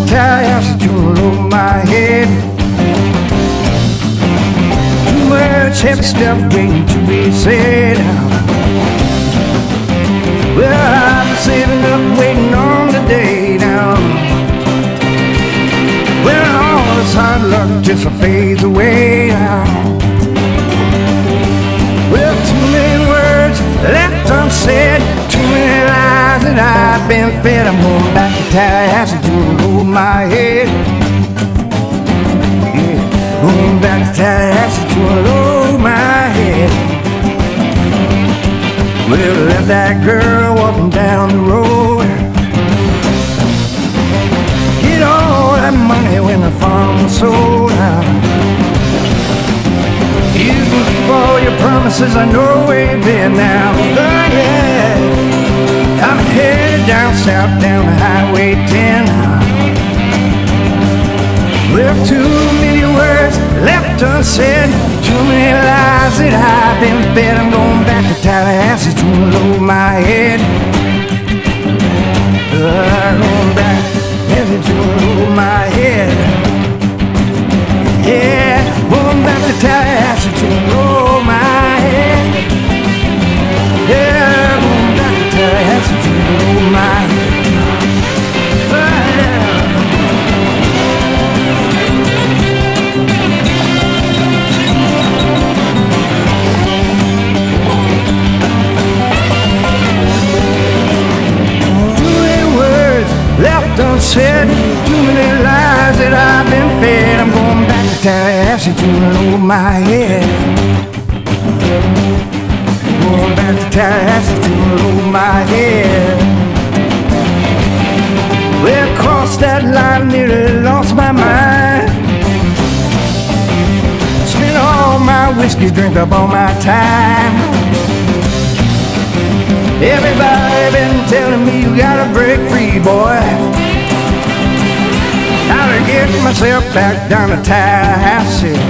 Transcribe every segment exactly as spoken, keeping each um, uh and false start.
Tallahassee to lower my head. Too much heavy stuff waiting to be said. Well, I'm saving up, waiting on the day now. Well, all this hard luck just fades away now. Well, too many words left unsaid, too many lies that I've been fed. I'm going back to Tallahassee to lower my head. Yeah, going back to Tallahassee to lower my head. Well, left that girl walking down the road. Get all that money when the farm was sold out. You can keep all your promises, I know where you've been now. Oh yeah, I'm headed down south, down the Highway ten. Well, too many words left unsaid, too many lies that I've been fed. I'm going back to Tallahassee to lower my head. I'm going back to lower my head. Yeah, going back to Tallahassee to lower my head. Yeah, going back to Tallahassee to lower my head. Oh, yeah. Left unsaid, too many lies that I've been fed. I'm going back to Tallahassee to lower my head. Going back to Tallahassee to lower my head. Well, crossed that line, nearly lost my mind. Spent all my whiskey, drink up all my time. Everybody been telling me you gotta break free, boy. Gotta get myself back down to Tallahassee.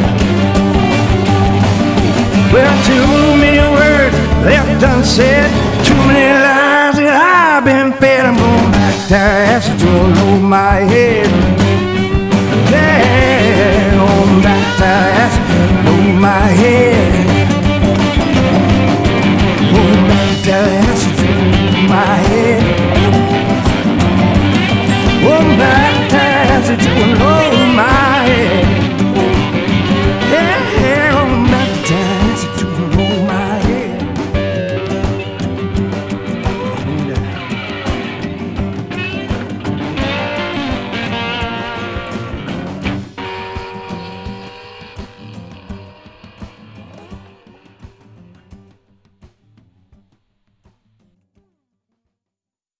Well, too many words left unsaid, too many lies that I've been fed. I'm going back to Tallahassee to lower my head. Yeah, going back to Tallahassee, lower my head. Going back to Tallahassee to lower my head. Going back to Tallahassee to lower